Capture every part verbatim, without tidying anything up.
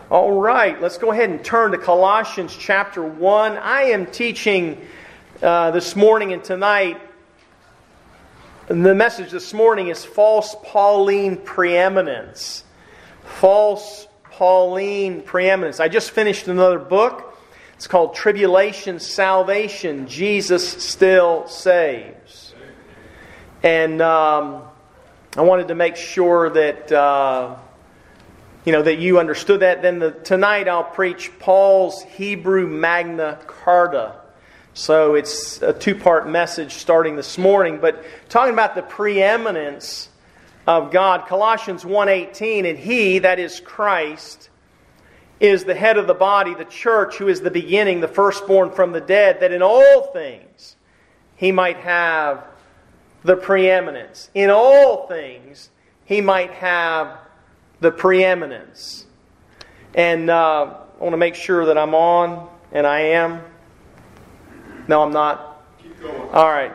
All right, let's go ahead and turn to Colossians chapter one. I am teaching uh, this morning and tonight. The message this morning is false Pauline preeminence. False Pauline preeminence. I just finished another book. It's called Tribulation, Salvation, Jesus Still Saves. And um, I wanted to make sure that... Uh, You know, that you understood that. Then the, tonight I'll preach Paul's Hebrew Magna Carta. So it's a two-part message starting this morning. But talking about the preeminence of God, Colossians one eighteen, and He, that is Christ, is the head of the body, the church, who is the beginning, the firstborn from the dead, that in all things He might have the preeminence. In all things He might have the preeminence. And uh, I want to make sure that I'm on, and I am. No, I'm not. Keep going. All right.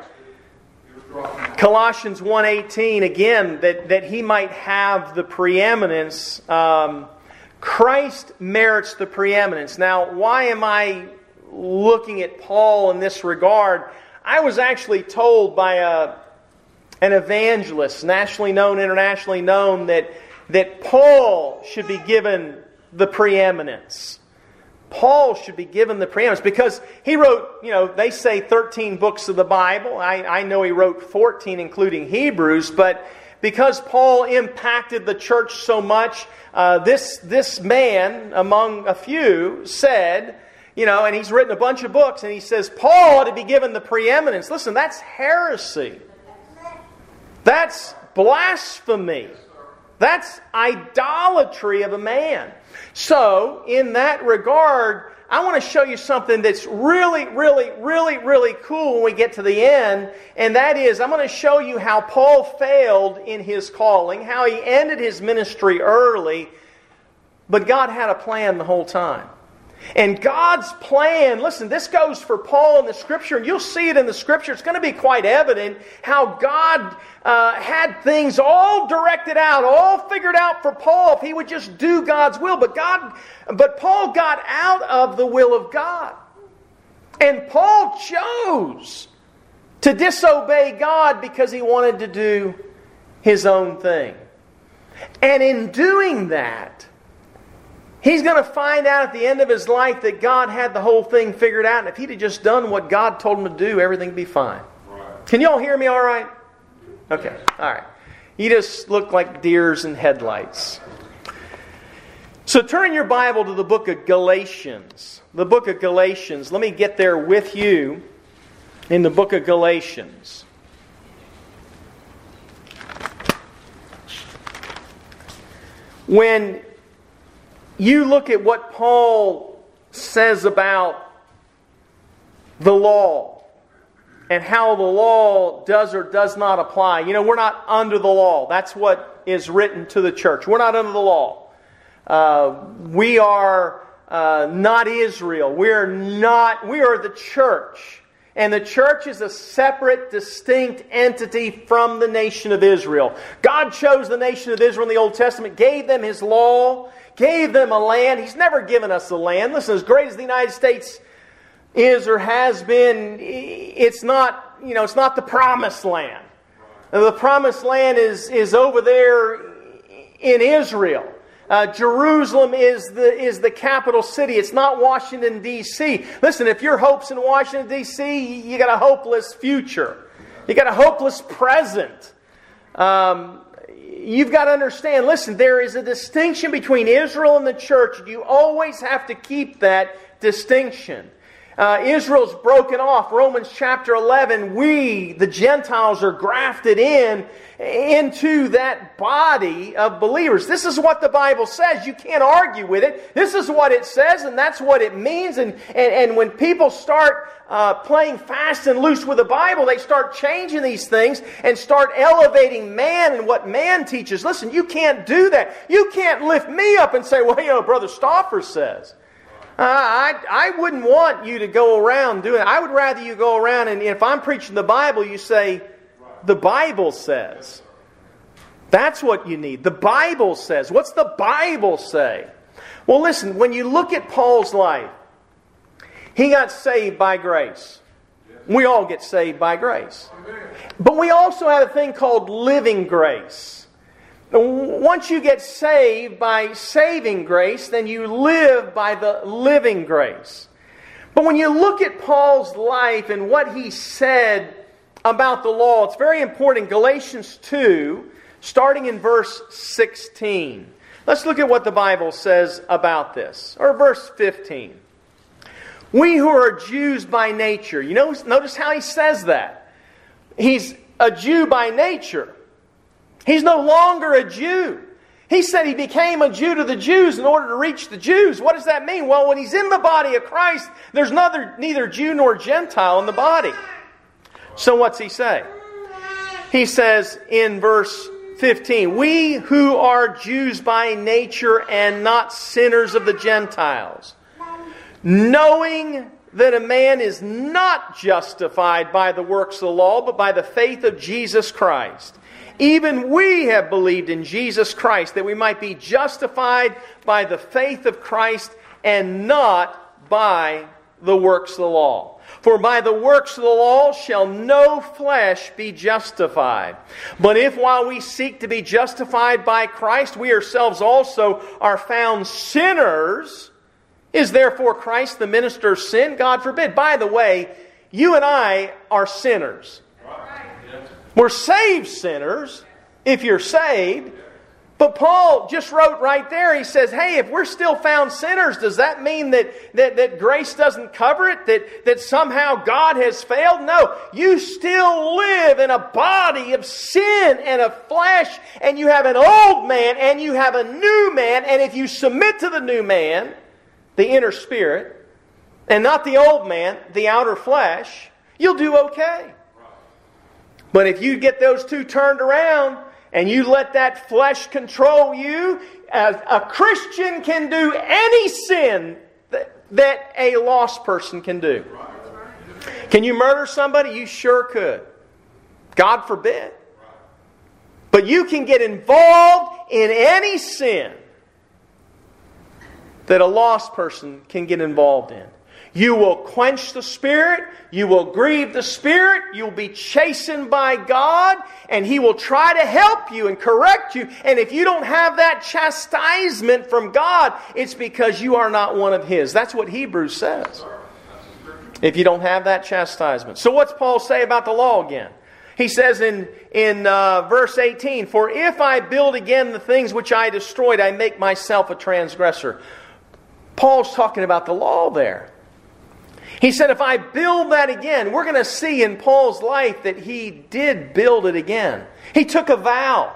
Colossians one eighteen, again, that, that He might have the preeminence. Um, Christ merits the preeminence. Now, why am I looking at Paul in this regard? I was actually told by a, an evangelist, nationally known, internationally known, that that Paul should be given the preeminence. Paul should be given the preeminence because he wrote, you know, they say thirteen books of the Bible. I, I know he wrote fourteen, including Hebrews, but because Paul impacted the church so much, uh, this, this man, among a few, said, you know, and he's written a bunch of books, and he says, Paul ought to be given the preeminence. Listen, that's heresy. That's blasphemy. That's idolatry of a man. So, in that regard, I want to show you something that's really, really, really, really cool when we get to the end. And that is, I'm going to show you how Paul failed in his calling, how he ended his ministry early, but God had a plan the whole time. And God's plan, listen, this goes for Paul in the Scripture, and you'll see it in the Scripture. It's going to be quite evident how God uh, had things all directed out, all figured out for Paul if he would just do God's will. But God, but Paul got out of the will of God. And Paul chose to disobey God because he wanted to do his own thing. And in doing that, he's going to find out at the end of his life that God had the whole thing figured out. And if he'd have just done what God told him to do, everything would be fine. Right. Can you all hear me all right? Okay. All right. You just look like deers in headlights. So turn your Bible to the book of Galatians. The book of Galatians. Let me get there with you in the book of Galatians. When you look at what Paul says about the law and how the law does or does not apply. You know, we're not under the law. That's what is written to the church. We're not under the law. Uh, we are uh, not Israel. We are not. We are the church. And the church is a separate, distinct entity from the nation of Israel. God chose the nation of Israel in the Old Testament, gave them His law, gave them a land. He's never given us a land. Listen, as great as the United States is or has been, it's not, you know, it's not the promised land. The promised land is, is over there in Israel. Uh, Jerusalem is the is the capital city. It's not Washington, D C Listen, if your hope's in Washington, D C, you got a hopeless future. You got a hopeless present. Um, you've got to understand, listen, there is a distinction between Israel and the church. You always have to keep that distinction. Uh, Israel's broken off. Romans chapter eleven, we, the Gentiles, are grafted in into that body of believers. This is what the Bible says. You can't argue with it. This is what it says, and that's what it means. And, and, and when people start uh, playing fast and loose with the Bible, they start changing these things and start elevating man and what man teaches. Listen, you can't do that. You can't lift me up and say, well, you know, Brother Stauffer says. Uh, I, I wouldn't want you to go around doing it. I would rather you go around and if I'm preaching the Bible, you say, the Bible says. That's what you need. The Bible says. What's the Bible say? Well, listen, when you look at Paul's life, he got saved by grace. We all get saved by grace. But we also have a thing called living grace. Once you get saved by saving grace, then you live by the living grace. But when you look at Paul's life and what he said about the law, it's very important. Galatians two, starting in verse sixteen. Let's look at what the Bible says about this. Or verse fifteen. We who are Jews by nature. You know, notice how he says that. He's a Jew by nature. He's no longer a Jew. He said he became a Jew to the Jews in order to reach the Jews. What does that mean? Well, when he's in the body of Christ, there's neither, neither Jew nor Gentile in the body. So what's he say? He says in verse fifteen, we who are Jews by nature and not sinners of the Gentiles, knowing that a man is not justified by the works of the law, but by the faith of Jesus Christ. Even we have believed in Jesus Christ, that we might be justified by the faith of Christ and not by the works of the law. For by the works of the law shall no flesh be justified. But if while we seek to be justified by Christ, we ourselves also are found sinners, is therefore Christ the minister of sin? God forbid. By the way, you and I are sinners. We're saved sinners, if you're saved. But Paul just wrote right there, he says, hey, if we're still found sinners, does that mean that, that, that grace doesn't cover it? That, that somehow God has failed? No. You still live in a body of sin and of flesh, and you have an old man and you have a new man, and if you submit to the new man, the inner spirit, and not the old man, the outer flesh, you'll do okay. But if you get those two turned around and you let that flesh control you, a, a Christian can do any sin that, that a lost person can do. Can you murder somebody? You sure could. God forbid. But you can get involved in any sin that a lost person can get involved in. You will quench the Spirit. You will grieve the Spirit. You'll be chastened by God. And He will try to help you and correct you. And if you don't have that chastisement from God, it's because you are not one of His. That's what Hebrews says. If you don't have that chastisement. So what's Paul say about the law again? He says in, in uh, verse eighteen, for if I build again the things which I destroyed, I make myself a transgressor. Paul's talking about the law there. He said, if I build that again, we're going to see in Paul's life that he did build it again. He took a vow.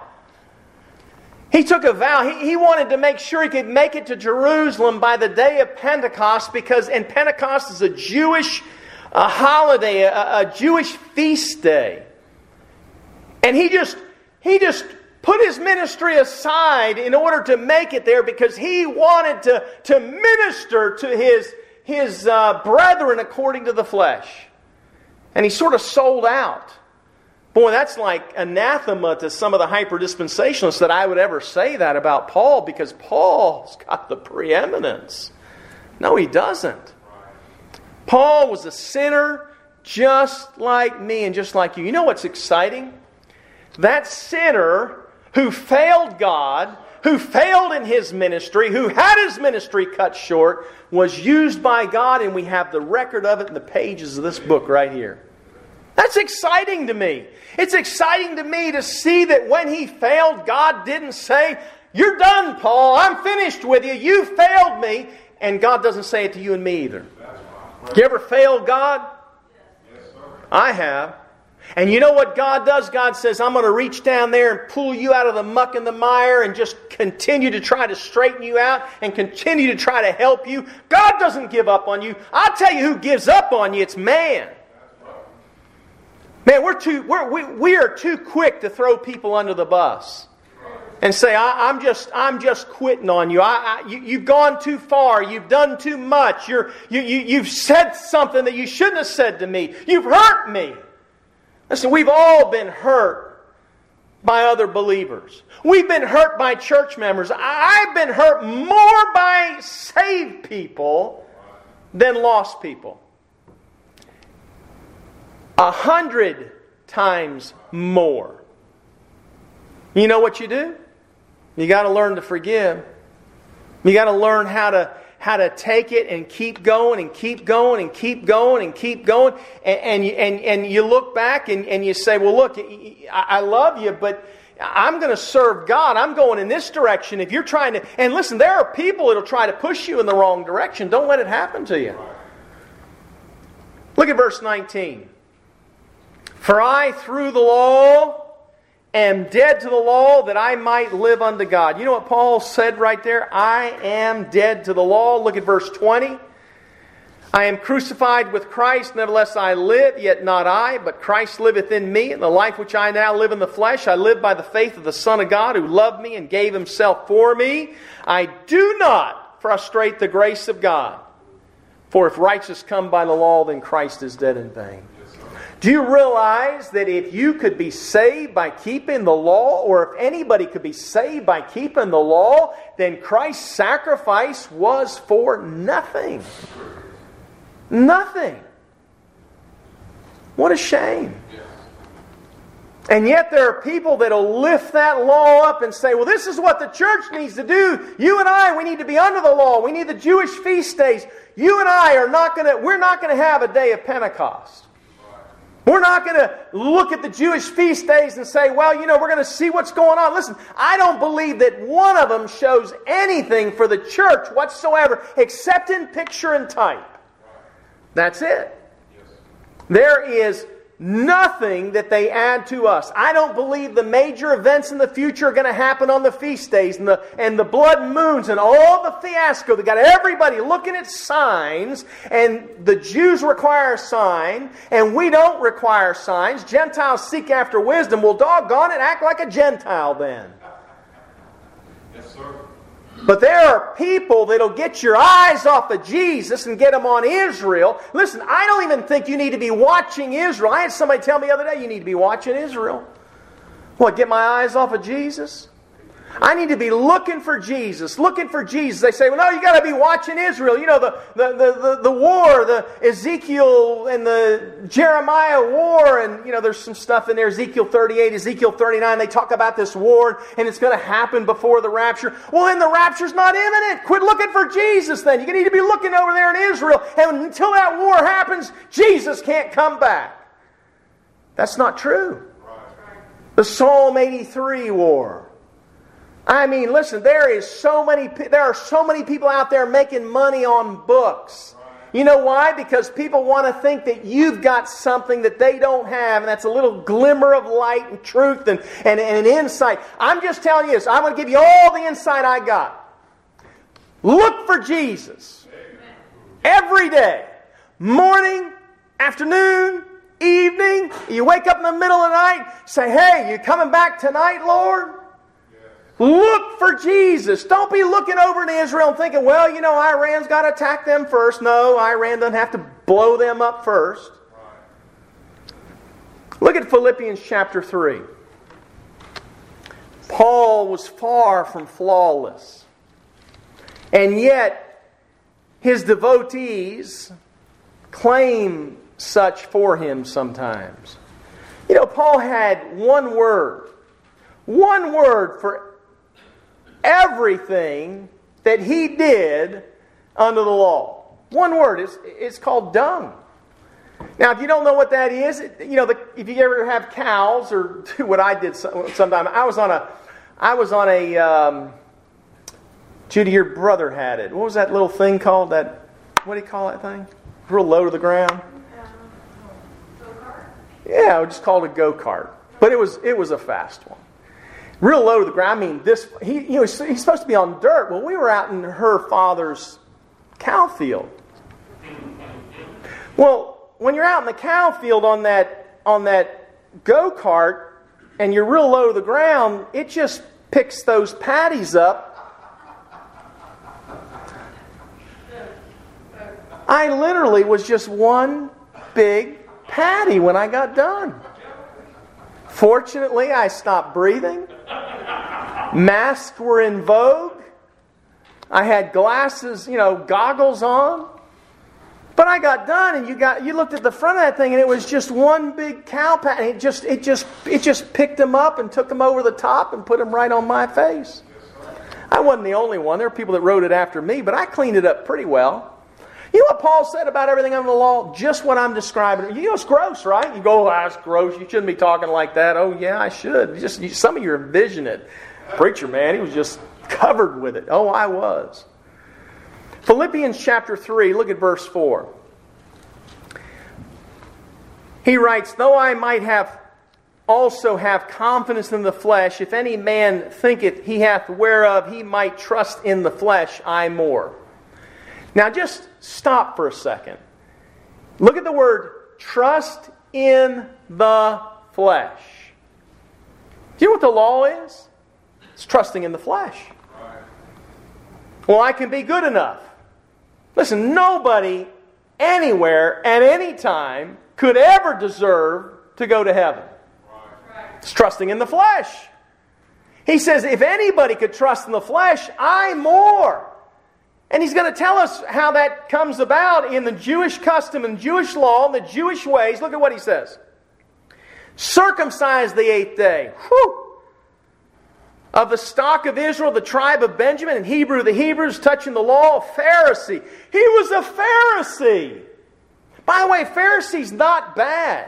He took a vow. He, he wanted to make sure he could make it to Jerusalem by the day of Pentecost, because and Pentecost is a Jewish a holiday, a, a Jewish feast day. And he just, he just put his ministry aside in order to make it there, because he wanted to, to minister to his his uh, brethren according to the flesh. And he sort of sold out. Boy, that's like anathema to some of the hyper-dispensationalists that I would ever say that about Paul, because Paul's got the preeminence. No, he doesn't. Paul was a sinner just like me and just like you. You know what's exciting? That sinner who failed God, who failed in his ministry, who had his ministry cut short, was used by God, and we have the record of it in the pages of this book right here. That's exciting to me. It's exciting to me to see that when he failed, God didn't say, you're done, Paul, I'm finished with you, you failed me. And God doesn't say it to you and me either. You ever failed God? I have. And you know what God does? God says, I'm going to reach down there and pull you out of the muck and the mire and just continue to try to straighten you out and continue to try to help you. God doesn't give up on you. I'll tell you who gives up on you. It's man. Man, we're too, we're, we, we are too quick to throw people under the bus and say, I, I'm just I'm just quitting on you. I, I, you. You've gone too far. You've done too much. You're, you, you, you've said something that you shouldn't have said to me. You've hurt me. Listen, we've all been hurt by other believers. We've been hurt by church members. I've been hurt more by saved people than lost people. A hundred times more. You know what you do? You got to learn to forgive. You got to learn how to how to take it and keep going and keep going and keep going and keep going. And and you, and, and you look back and, and you say, well, look, I love you, but I'm going to serve God. I'm going in this direction. If you're trying to... And listen, there are people that will try to push you in the wrong direction. Don't let it happen to you. Look at verse nineteen. For I, through the law, am dead to the law that I might live unto God. You know what Paul said right there? I am dead to the law. Look at verse twenty. I am crucified with Christ, nevertheless I live, yet not I, but Christ liveth in me. And the life which I now live in the flesh, I live by the faith of the Son of God, who loved me and gave Himself for me. I do not frustrate the grace of God. For if righteous come by the law, then Christ is dead in vain. Do you realize that if you could be saved by keeping the law, or if anybody could be saved by keeping the law, then Christ's sacrifice was for nothing? Nothing. What a shame. And yet there are people that will lift that law up and say, well, this is what the church needs to do. You and I, we need to be under the law. We need the Jewish feast days. You and I are not going to, we're not going to have a day of Pentecost. We're not going to look at the Jewish feast days and say, well, you know, we're going to see what's going on. Listen, I don't believe that one of them shows anything for the church whatsoever, except in picture and type. That's it. There is nothing that they add to us. I don't believe the major events in the future are going to happen on the feast days and the, and the blood moons and all the fiasco. They got everybody looking at signs, and the Jews require a sign and we don't require signs. Gentiles seek after wisdom. Well, doggone it, act like a Gentile then. Yes, sir. But there are people that'll get your eyes off of Jesus and get them on Israel. Listen, I don't even think you need to be watching Israel. I had somebody tell me the other day, you need to be watching Israel. What, get my eyes off of Jesus? I need to be looking for Jesus, looking for Jesus. They say, well, no, you got to be watching Israel. You know, the, the, the, the, the war, the Ezekiel and the Jeremiah war, and, you know, there's some stuff in there, Ezekiel thirty-eight, Ezekiel thirty-nine, they talk about this war, and it's going to happen before the rapture. Well, then the rapture's not imminent. Quit looking for Jesus then. You need to be looking over there in Israel, and until that war happens, Jesus can't come back. That's not true. The Psalm eighty-three war. I mean, listen, there is so many there are so many people out there making money on books. You know why? Because people want to think that you've got something that they don't have, and that's a little glimmer of light and truth and, and, and an insight. I'm just telling you this. I'm going to give you all the insight I got. Look for Jesus. Every day. Morning, afternoon, evening. You wake up in the middle of the night, say, hey, you coming back tonight, Lord? Look for Jesus. Don't be looking over to Israel and thinking, well, you know, Iran's got to attack them first. No, Iran doesn't have to blow them up first. Look at Philippians chapter three. Paul was far from flawless. And yet, his devotees claim such for him sometimes. You know, Paul had one word. One word for everything that he did under the law. One word. It's, it's called dung. Now, if you don't know what that is, you know, the, if you ever have cows or do what I did sometime, I was on a, I was on a, um, Judy, your brother had it. What was that little thing called? That, what do you call that thing? Real low to the ground. Go-kart? Yeah, we just called it a go-kart. But it was, it was a fast one. Real low to the ground. I mean, this he you know he's supposed to be on dirt. Well, we were out in her father's cow field. Well, when you're out in the cow field on that on that go-kart and you're real low to the ground, it just picks those patties up. I literally was just one big patty when I got done. Fortunately, I stopped breathing. Masks were in vogue. I had glasses, you know, goggles on. But I got done, and you got you looked at the front of that thing, and it was just one big cow patch. And it just it just it just picked them up and took them over the top and put them right on my face. I wasn't the only one. There were people that wrote it after me, but I cleaned it up pretty well. You know what Paul said about everything under the law? Just what I'm describing. You know, it's gross, right? You go, oh, that's gross. You shouldn't be talking like that. Oh, yeah, I should. Just you, some of you envision it. Preacher, man, he was just covered with it. Oh, I was. Philippians chapter three, look at verse four. He writes, though I might have also have confidence in the flesh, if any man thinketh he hath whereof he might trust in the flesh, I more. Now just stop for a second. Look at the word trust in the flesh. Do you know what the law is? It's trusting in the flesh. Well, I can be good enough. Listen, nobody, anywhere, at any time, could ever deserve to go to heaven. It's trusting in the flesh. He says, if anybody could trust in the flesh, I more. And he's going to tell us how that comes about in the Jewish custom and Jewish law and the Jewish ways. Look at what he says. Circumcised the eighth day. Whew. Of the stock of Israel, the tribe of Benjamin, and Hebrew, the Hebrews, touching the law, a Pharisee. He was a Pharisee. By the way, Pharisee's not bad.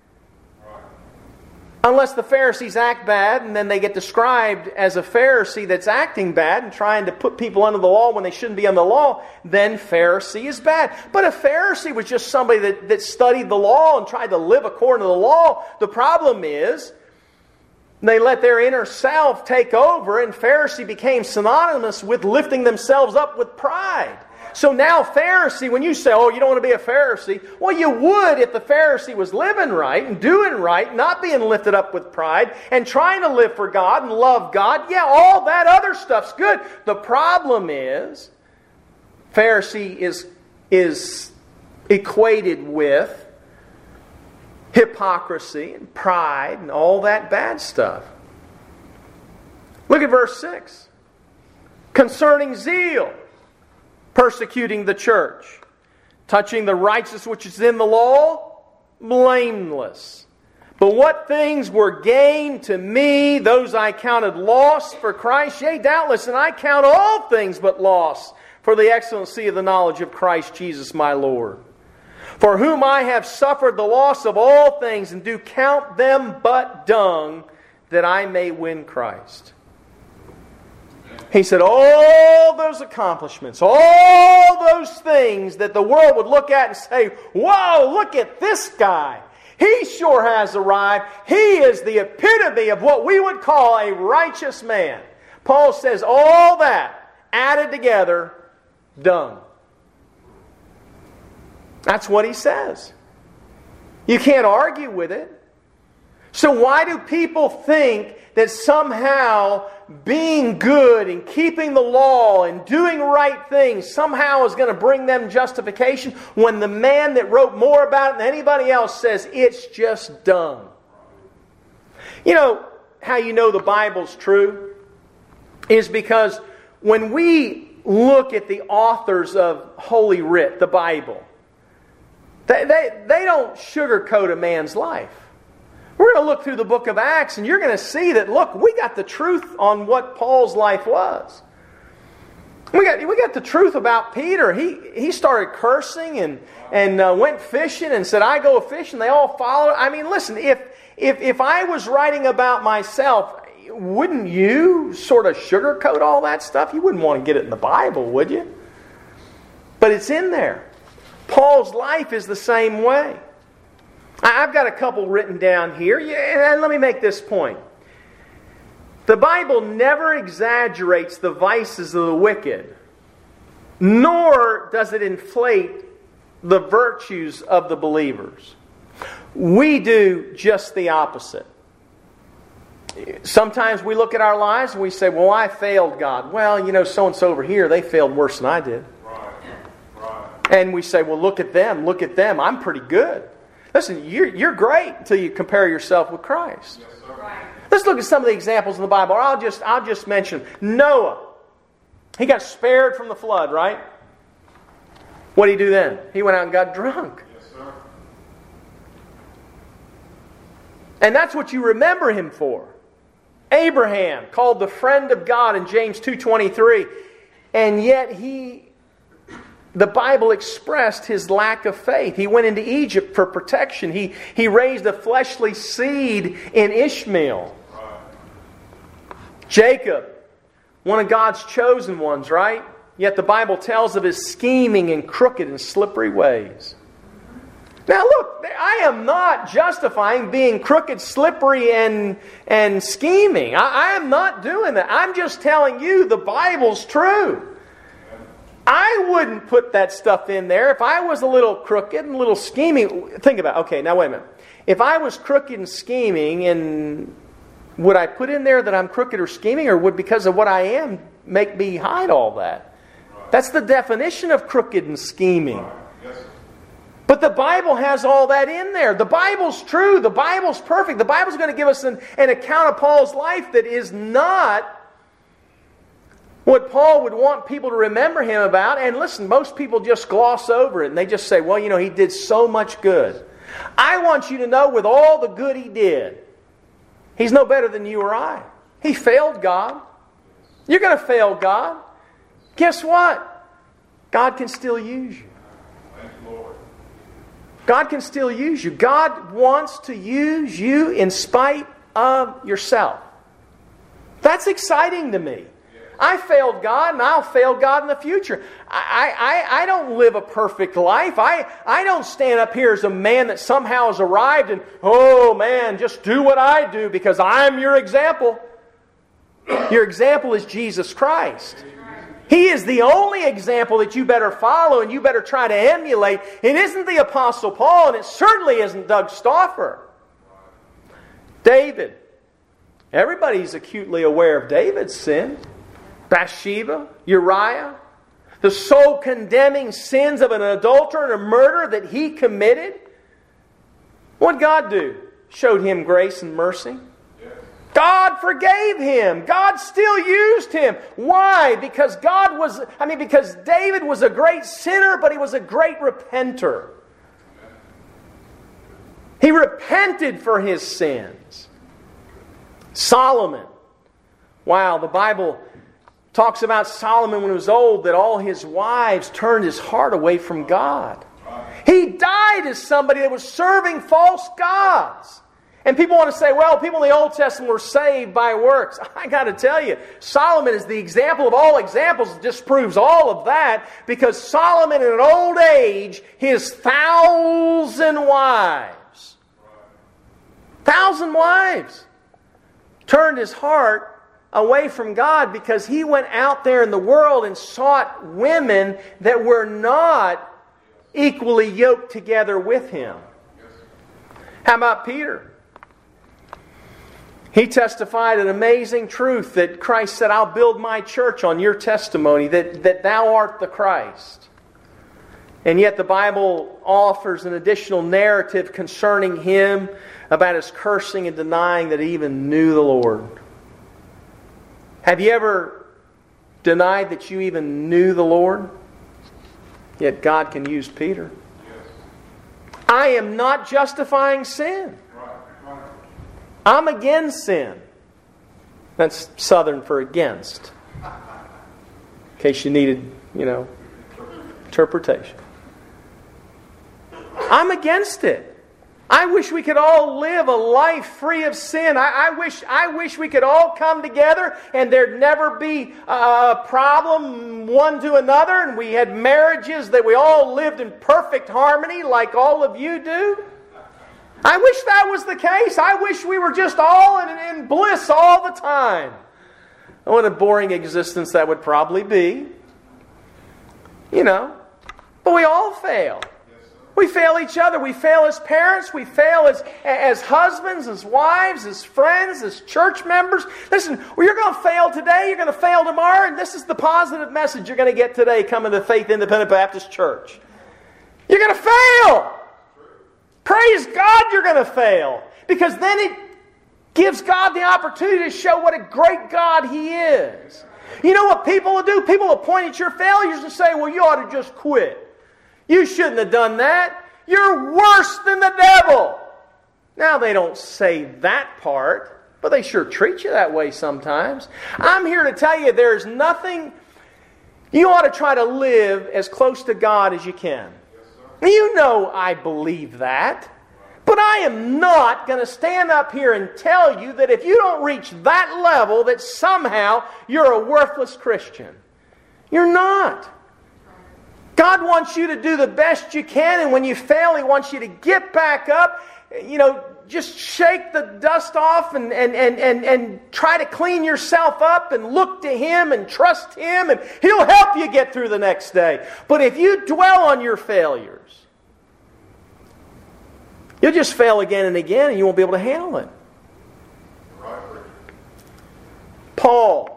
Unless the Pharisees act bad, and then they get described as a Pharisee that's acting bad and trying to put people under the law when they shouldn't be under the law, then Pharisee is bad. But a Pharisee was just somebody that, that studied the law and tried to live according to the law. The problem is, they let their inner self take over, and Pharisee became synonymous with lifting themselves up with pride. So now Pharisee, when you say, oh, you don't want to be a Pharisee, well, you would if the Pharisee was living right and doing right, not being lifted up with pride, and trying to live for God and love God. Yeah, all that other stuff's good. The problem is, Pharisee is, is equated with hypocrisy and pride and all that bad stuff. Look at verse six. Concerning zeal, persecuting the church, touching the righteousness which is in the law, blameless. But what things were gained to me, those I counted loss for Christ. Yea, doubtless, and I count all things but loss for the excellency of the knowledge of Christ Jesus my Lord. For whom I have suffered the loss of all things, and do count them but dung, that I may win Christ. He said, all those accomplishments, all those things that the world would look at and say, whoa, look at this guy. He sure has arrived. He is the epitome of what we would call a righteous man. Paul says, all that added together, dung. That's what he says. You can't argue with it. So why do people think that somehow being good and keeping the law and doing right things somehow is going to bring them justification when the man that wrote more about it than anybody else says it's just dung? You know how you know the Bible's true? Is because when we look at the authors of Holy Writ, the Bible, They, they, they don't sugarcoat a man's life. We're going to look through the book of Acts, and you're going to see that, look, we got the truth on what Paul's life was. We got, we got the truth about Peter. He, he started cursing and, and uh, went fishing and said, I go fishing. They all followed. I mean, listen, if, if, if I was writing about myself, wouldn't you sort of sugarcoat all that stuff? You wouldn't want to get it in the Bible, would you? But it's in there. Paul's life is the same way. I've got a couple written down here, and let me make this point. The Bible never exaggerates the vices of the wicked, nor does it inflate the virtues of the believers. We do just the opposite. Sometimes we look at our lives and we say, well, I failed God. Well, you know, so-and-so over here, they failed worse than I did. And we say, well, look at them, look at them. I'm pretty good. Listen, you're, you're great until you compare yourself with Christ. Yes, sir. Right. Let's look at some of the examples in the Bible. I'll just, I'll just mention Noah. He got spared from the flood, right? What did he do then? He went out and got drunk. Yes, sir. And that's what you remember him for. Abraham, called the friend of God in James two twenty-three. And yet he, the Bible expressed his lack of faith. He went into Egypt for protection. He, he raised a fleshly seed in Ishmael. Right. Jacob, one of God's chosen ones, right? Yet the Bible tells of his scheming in crooked and slippery ways. Now look, I am not justifying being crooked, slippery, and, and scheming. I, I am not doing that. I'm just telling you the Bible's true. I wouldn't put that stuff in there if I was a little crooked and a little scheming. Think about it. Okay, now wait a minute. If I was crooked and scheming, and would I put in there that I'm crooked or scheming, or would, because of what I am, make me hide all that? That's the definition of crooked and scheming. Right. Yes, sir. But the Bible has all that in there. The Bible's true. The Bible's perfect. The Bible's going to give us an, an account of Paul's life that is not what Paul would want people to remember him about. And listen, most people just gloss over it and they just say, well, you know, he did so much good. I want you to know with all the good he did, he's no better than you or I. He failed God. You're going to fail God. Guess what? God can still use you. Thank you, Lord. God can still use you. God wants to use you in spite of yourself. That's exciting to me. I failed God and I'll fail God in the future. I, I, I don't live a perfect life. I, I don't stand up here as a man that somehow has arrived and, oh man, just do what I do because I'm your example. Your example is Jesus Christ. He is the only example that you better follow and you better try to emulate. It isn't the Apostle Paul, and it certainly isn't Doug Stauffer. David. Everybody's acutely aware of David's sin. Bathsheba, Uriah, the soul-condemning sins of an adulterer and a murderer that he committed. What did God do? Showed him grace and mercy. God forgave him. God still used him. Why? Because God was, I mean, because David was a great sinner, but he was a great repenter. He repented for his sins. Solomon. Wow, the Bible talks about Solomon when he was old, that all his wives turned his heart away from God. He died as somebody that was serving false gods. And people want to say, well, people in the Old Testament were saved by works. I got to tell you, Solomon is the example of all examples that disproves all of that, because Solomon in an old age, his thousand wives, thousand wives, turned his heart away from God because he went out there in the world and sought women that were not equally yoked together with him. How about Peter? He testified an amazing truth that Christ said, I'll build my church on your testimony, that, that thou art the Christ. And yet the Bible offers an additional narrative concerning him about his cursing and denying that he even knew the Lord. Have you ever denied that you even knew the Lord? Yet God can use Peter. I am not justifying sin. I'm against sin. That's Southern for against. In case you needed, you know, interpretation. I'm against it. I wish we could all live a life free of sin. I, I wish I wish we could all come together and there'd never be a problem one to another, and we had marriages that we all lived in perfect harmony like all of you do. I wish that was the case. I wish we were just all in, in bliss all the time. What a boring existence that would probably be. You know. But we all fail. We fail each other. We fail as parents. We fail as, as husbands, as wives, as friends, as church members. Listen, well, you're going to fail today. You're going to fail tomorrow. And this is the positive message you're going to get today coming to Faith Independent Baptist Church. You're going to fail. praise God you're going to fail. Because then it gives God the opportunity to show what a great God He is. You know what people will do? People will point at your failures and say, well, you ought to just quit. You shouldn't have done that. You're worse than the devil. Now, they don't say that part, but they sure treat you that way sometimes. I'm here to tell you there's nothing... You ought to try to live as close to God as you can. Yes, you know I believe that. But I am not going to stand up here and tell you that if you don't reach that level, that somehow you're a worthless Christian. You're not. God wants you to do the best you can, and when you fail, He wants you to get back up, you know, just shake the dust off and, and, and, and, and try to clean yourself up and look to Him and trust Him, and He'll help you get through the next day. But if you dwell on your failures, you'll just fail again and again, and you won't be able to handle it. Paul.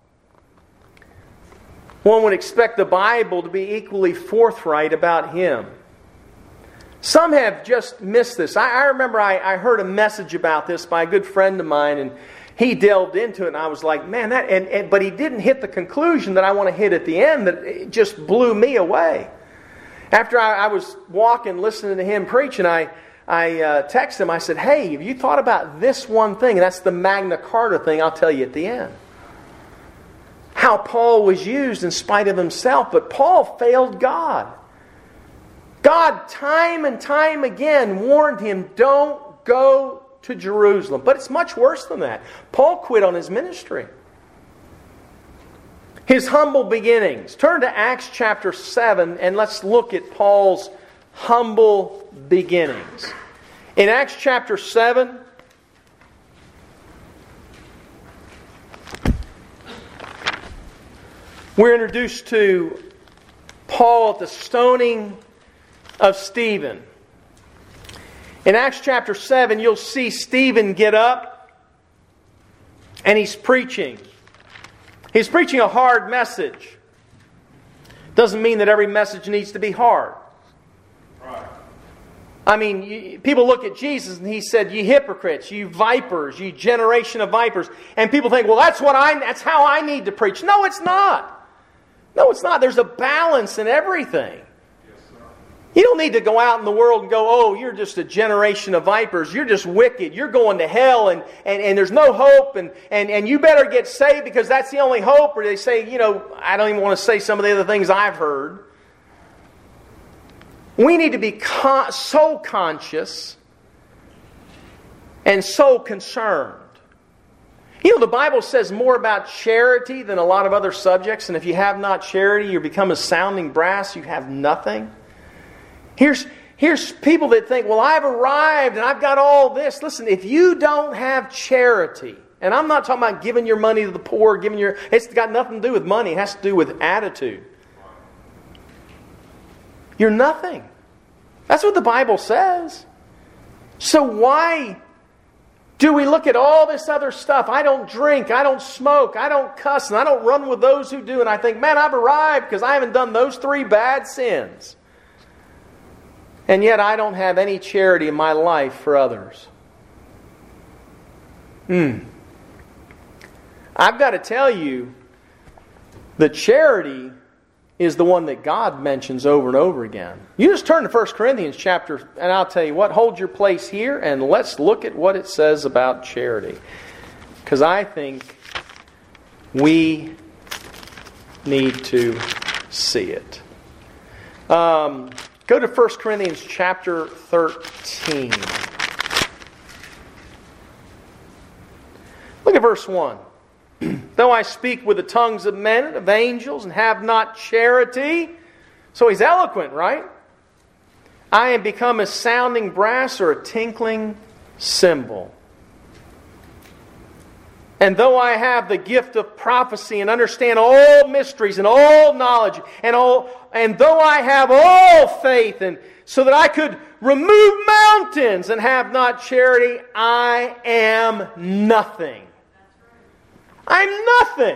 One would expect the Bible to be equally forthright about him. Some have just missed this. I, I remember I, I heard a message about this by a good friend of mine, and he delved into it, and I was like, man, that... And, and, but he didn't hit the conclusion that I want to hit at the end, that it just blew me away. After I, I was walking, listening to him preach, and I, I uh, texted him, I said, hey, have you thought about this one thing? And that's the Magna Carta thing I'll tell you at the end. How Paul was used in spite of himself, but Paul failed God. God time and time again warned him, don't go to Jerusalem. But it's much worse than that. Paul quit on his ministry. His humble beginnings. Turn to Acts chapter seven and let's look at Paul's humble beginnings. In Acts chapter seven, we're introduced to Paul at the stoning of Stephen. In Acts chapter seven, you'll see Stephen get up and he's preaching. He's preaching a hard message. Doesn't mean that every message needs to be hard. Right. I mean, you, people look at Jesus and He said, you hypocrites, you vipers, you generation of vipers. And people think, well, that's what I, that's how I need to preach. No, it's not. No, it's not. There's a balance in everything. Yes, sir. You don't need to go out in the world and go, oh, you're just a generation of vipers. You're just wicked. You're going to hell and, and, and there's no hope and, and, and you better get saved because that's the only hope. Or they say, you know, I don't even want to say some of the other things I've heard. We need to be con- so conscious and so concerned. You know, the Bible says more about charity than a lot of other subjects. And if you have not charity, you become a sounding brass. You have nothing. Here's, here's people that think, well, I've arrived and I've got all this. Listen, if you don't have charity, and I'm not talking about giving your money to the poor, giving your... It's got nothing to do with money. It has to do with attitude. You're nothing. That's what the Bible says. So why... do we look at all this other stuff? I don't drink, I don't smoke, I don't cuss, and I don't run with those who do. And I think, man, I've arrived because I haven't done those three bad sins. And yet I don't have any charity in my life for others. Hmm. I've got to tell you, the charity is the one that God mentions over and over again. You just turn to First Corinthians chapter, and I'll tell you what, hold your place here and let's look at what it says about charity. Because I think we need to see it. Um, go to First Corinthians chapter thirteen. Look at verse one. Though I speak with the tongues of men and of angels and have not charity. So he's eloquent, right? I am become a sounding brass or a tinkling cymbal. And though I have the gift of prophecy and understand all mysteries and all knowledge, and all, and though I have all faith, and so that I could remove mountains and have not charity, I am nothing. I'm nothing.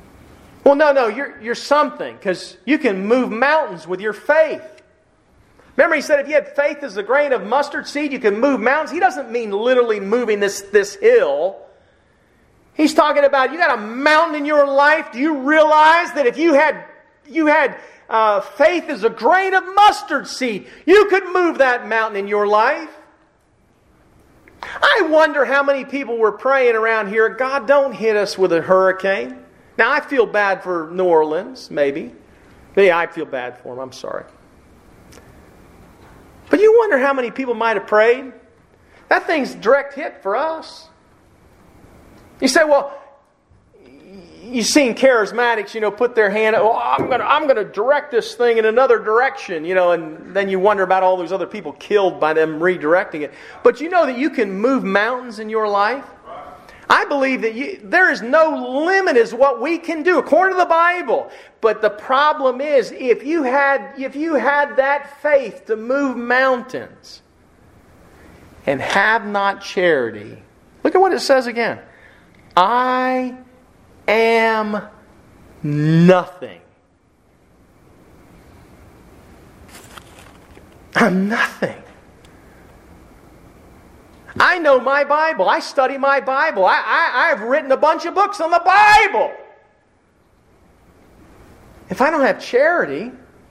Well, no, no, you're, you're something, because you can move mountains with your faith. Remember, he said if you had faith as a grain of mustard seed, you could move mountains. He doesn't mean literally moving this, this hill. He's talking about you got a mountain in your life. Do you realize that if you had you had uh, faith as a grain of mustard seed, you could move that mountain in your life? I wonder how many people were praying around here, God, don't hit us with a hurricane. Now, I feel bad for New Orleans, maybe. Yeah, I feel bad for them. I'm sorry. But you wonder how many people might have prayed? That thing's a direct hit for us. You say, well, you've seen charismatics, you know, put their hand, oh, I'm going to I'm going to direct this thing in another direction, you know, and then you wonder about all those other people killed by them redirecting it. But you know that you can move mountains in your life? I believe that you, there is no limit as what we can do according to the Bible. But the problem is, if you had if you had that faith to move mountains and have not charity, look at what it says again. I am nothing. I'm nothing. I know my Bible. I study my Bible. I, I, I've written a bunch of books on the Bible. If I don't have charity,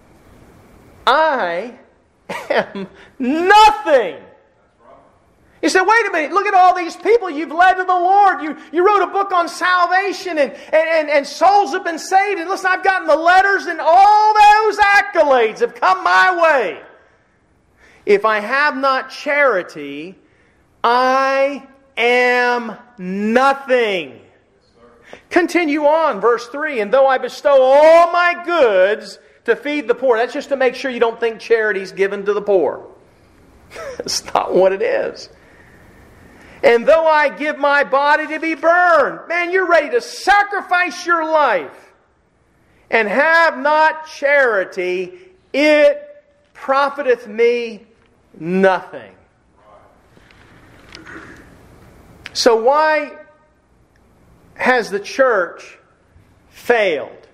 I am nothing. You say, wait a minute, look at all these people you've led to the Lord. You, you wrote a book on salvation and, and, and, and souls have been saved. And listen, I've gotten the letters and all those accolades have come my way. If I have not charity, I am nothing. Continue on, verse three. And though I bestow all my goods to feed the poor. That's just to make sure you don't think charity is given to the poor. That's not what it is. And though I give my body to be burned. Man, you're ready to sacrifice your life. And have not charity, it profiteth me nothing. So why has the church failed?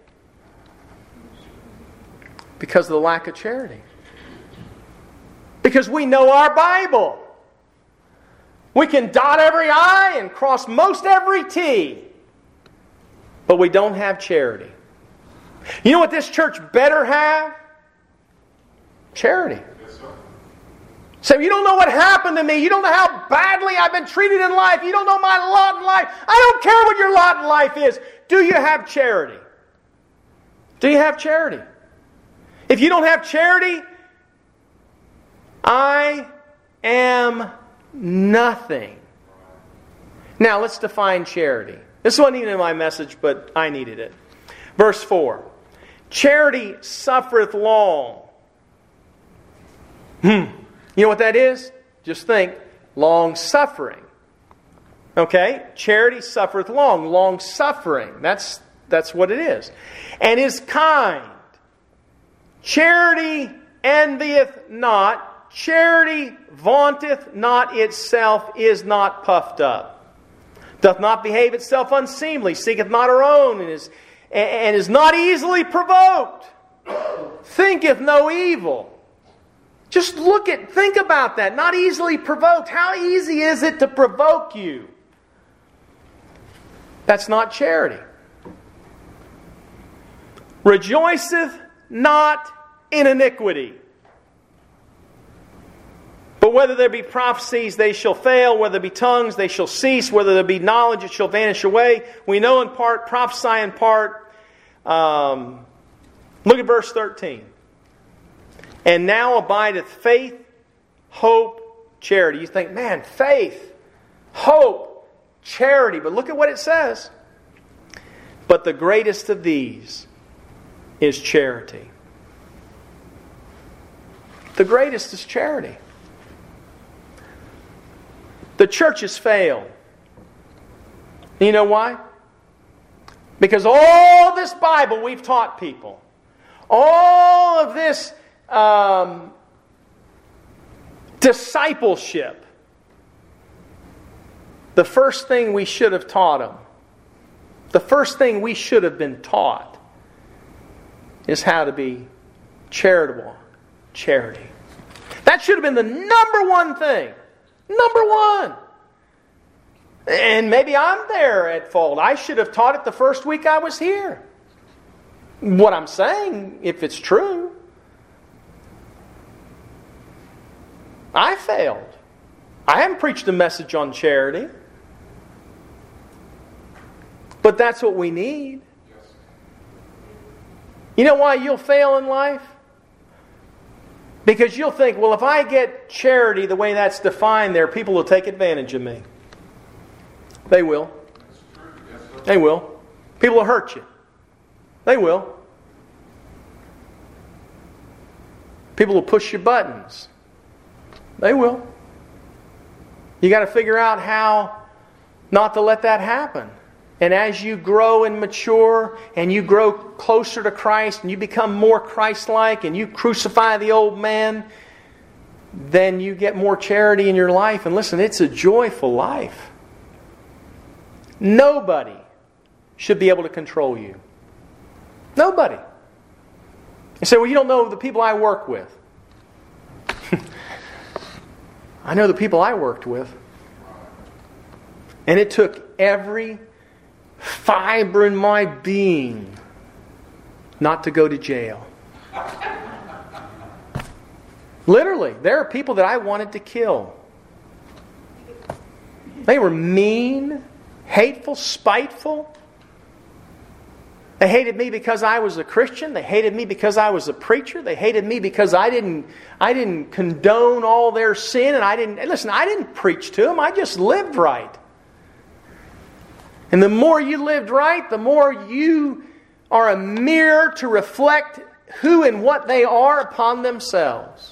Because of the lack of charity. Because we know our Bible. We can dot every I and cross most every T. But we don't have charity. You know what this church better have? Charity. So you don't know what happened to me. You don't know how badly I've been treated in life. You don't know my lot in life. I don't care what your lot in life is. Do you have charity? Do you have charity? If you don't have charity, I am nothing. Now let's define charity. This wasn't even in my message, but I needed it. Verse four. Charity suffereth long. Hmm. You know what that is? Just think, long suffering. Okay? Charity suffereth long. Long suffering. That's, that's what it is. And is kind. Charity envieth not. Charity vaunteth not itself, is not puffed up. Doth not behave itself unseemly, seeketh not her own, and is, and is not easily provoked. Thinketh no evil. Just look at, think about that. Not easily provoked. How easy is it to provoke you? That's not charity. Rejoiceth not in iniquity. But whether there be prophecies, they shall fail. Whether there be tongues, they shall cease. Whether there be knowledge, it shall vanish away. We know in part, prophesy in part. Um, look at verse thirteen. And now abideth faith, hope, charity. You think, man, faith, hope, charity. But look at what it says. But the greatest of these is charity. The greatest is charity. The church has failed. You know why? Because all this Bible we've taught people, all of this um, discipleship, the first thing we should have taught them, the first thing we should have been taught is how to be charitable. Charity. That should have been the number one thing. Number one. And maybe I'm there at fault. I should have taught it the first week I was here. What I'm saying, if it's true, I failed. I haven't preached a message on charity. But that's what we need. You know why you'll fail in life? Because you'll think, well, if I get charity the way that's defined there, people will take advantage of me. They will. They will. People will hurt you. They will. People will push your buttons. They will. You got to figure out how not to let that happen. And as you grow and mature and you grow closer to Christ and you become more Christ-like and you crucify the old man, then you get more charity in your life. And listen, it's a joyful life. Nobody should be able to control you. Nobody. You say, well, you don't know the people I work with. I know the people I worked with. And it took every fiber in my being not to go to jail. Literally, there are people that I wanted to kill. They were mean, hateful, spiteful. They hated me because I was a Christian. They hated me because I was a preacher. They hated me because I didn't I didn't condone all their sin. And I didn't and listen, I didn't preach to them. I just lived right. And the more you lived right, the more you are a mirror to reflect who and what they are upon themselves.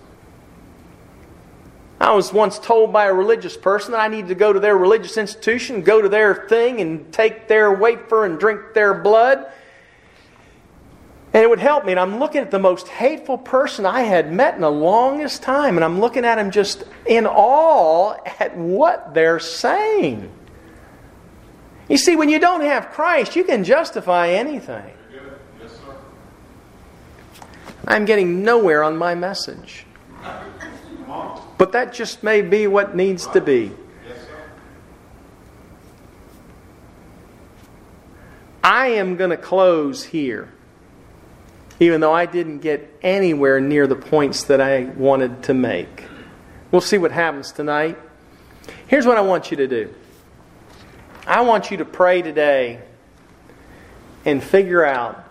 I was once told by a religious person that I needed to go to their religious institution, go to their thing and take their wafer and drink their blood. And it would help me. And I'm looking at the most hateful person I had met in the longest time. And I'm looking at him just in awe at what they're saying. You see, when you don't have Christ, you can justify anything. Yes, sir. I'm getting nowhere on my message. But that just may be what needs to be. Yes, sir. I am going to close here, even though I didn't get anywhere near the points that I wanted to make. We'll see what happens tonight. Here's what I want you to do. I want you to pray today and figure out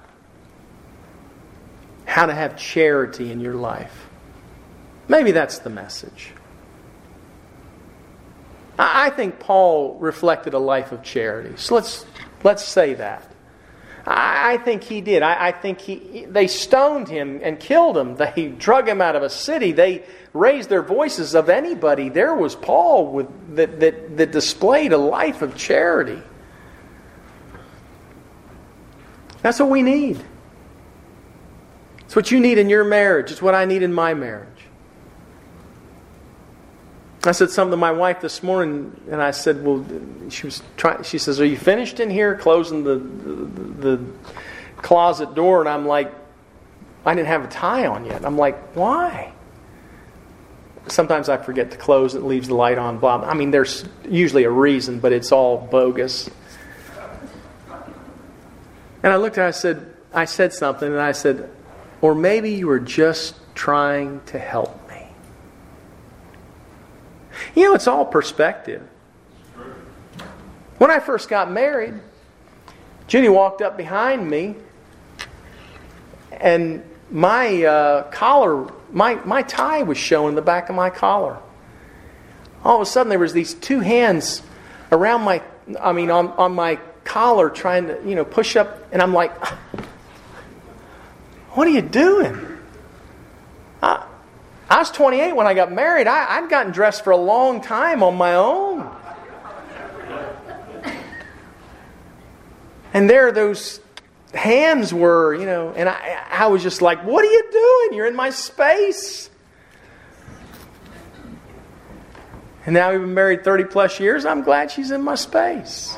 how to have charity in your life. Maybe that's the message. I think Paul reflected a life of charity. So let's let's say that. I think he did. I, I think he. They stoned him and killed him. They drug him out of a city. They raised their voices of anybody. There was Paul with that that, that displayed a life of charity. That's what we need. It's what you need in your marriage. It's what I need in my marriage. I said something to my wife this morning, and I said, "Well," she was trying. She says, "Are you finished in here, closing the, the the closet door?" And I'm like, "I didn't have a tie on yet." I'm like, "Why?" Sometimes I forget to close. It leaves the light on. Blah. I mean, there's usually a reason, but it's all bogus. And I looked at her, I said, I said something, and I said, "Or maybe you were just trying to help." You know, it's all perspective. When I first got married, Judy walked up behind me, and my uh, collar, my, my tie was showing the back of my collar. All of a sudden, there was these two hands around my, I mean, on, on my collar, trying to, you know, push up, and I'm like, "What are you doing?" I, I was twenty-eight when I got married. I, I'd gotten dressed for a long time on my own. And there those hands were, you know, and I, I was just like, "What are you doing? You're in my space." And now we've been married thirty plus years. I'm glad she's in my space.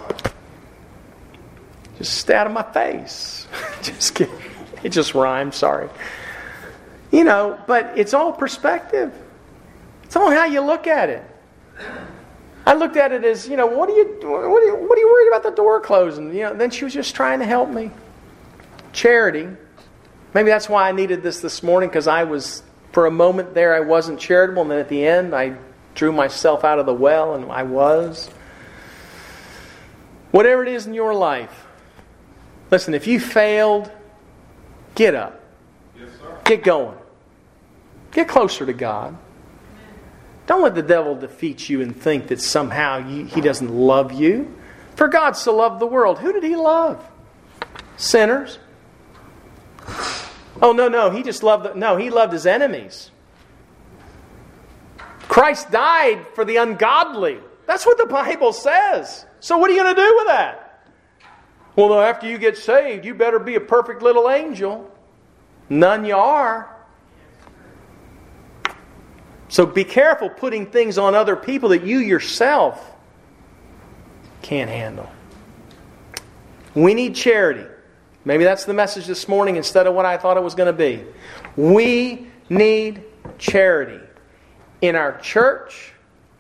Just stay out of my face. Just kidding. It just rhymed, sorry. You know, but it's all perspective. It's all how you look at it. I looked at it as, you know, what are you, what are you, what are you worried about the door closing? You know, then she was just trying to help me. Charity. Maybe that's why I needed this this morning, because I was, for a moment there, I wasn't charitable, and then at the end, I drew myself out of the well, and I was. Whatever it is in your life, listen, if you failed, get up. Yes, sir. Get going. Get closer to God. Don't let the devil defeat you and think that somehow you, he doesn't love you. For God so loved the world. Who did He love? Sinners. Oh, no, no. He just loved... The, no, He loved His enemies. Christ died for the ungodly. That's what the Bible says. So what are you going to do with that? Well, after you get saved, you better be a perfect little angel. None you are. So be careful putting things on other people that you yourself can't handle. We need charity. Maybe that's the message this morning instead of what I thought it was going to be. We need charity in our church,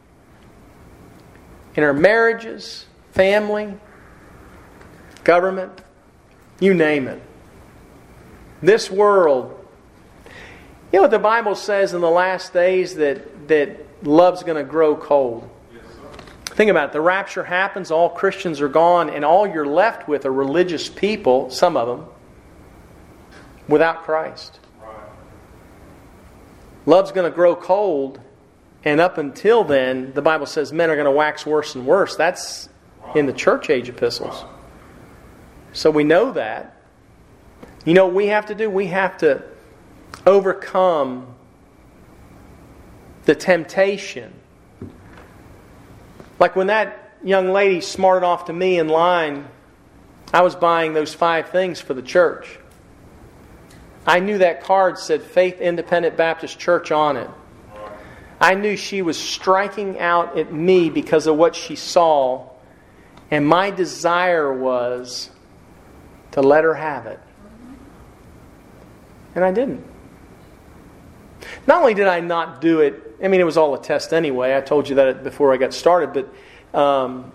in our marriages, family, government, you name it. This world. You know what the Bible says in the last days? That, that love's going to grow cold. Yes, sir. Think about it. The rapture happens, all Christians are gone, and all you're left with are religious people, some of them, without Christ. Right. Love's going to grow cold, and up until then, the Bible says men are going to wax worse and worse. That's in the church age epistles. So we know that. You know what we have to do? We have to overcome the temptation. Like when that young lady smarted off to me in line, I was buying those five things for the church. I knew that card said Faith Independent Baptist Church on it. I knew she was striking out at me because of what she saw, and my desire was to let her have it. And I didn't. Not only did I not do it, I mean, it was all a test anyway. I told you that before I got started, but um,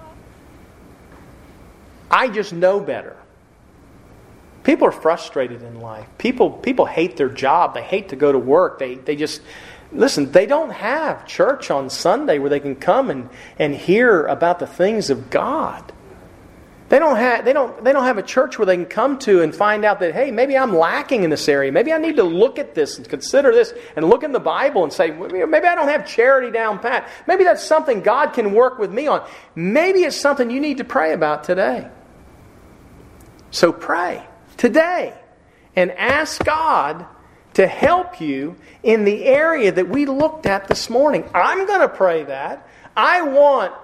I just know better. People are frustrated in life. People people hate their job. They hate to go to work. They they just, listen, they don't have church on Sunday where they can come and, and hear about the things of God. They don't have they don't they don't have a church where they can come to and find out that, hey, maybe I'm lacking in this area. Maybe I need to look at this and consider this and look in the Bible and say, maybe I don't have charity down pat. Maybe that's something God can work with me on. Maybe it's something you need to pray about today. So pray today and ask God to help you in the area that we looked at this morning. I'm going to pray that. I want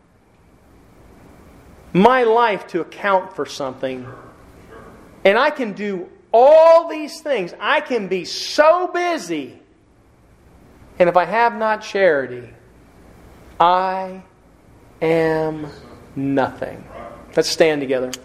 my life to account for something. And I can do all these things. I can be so busy. And if I have not charity, I am nothing. Let's stand together.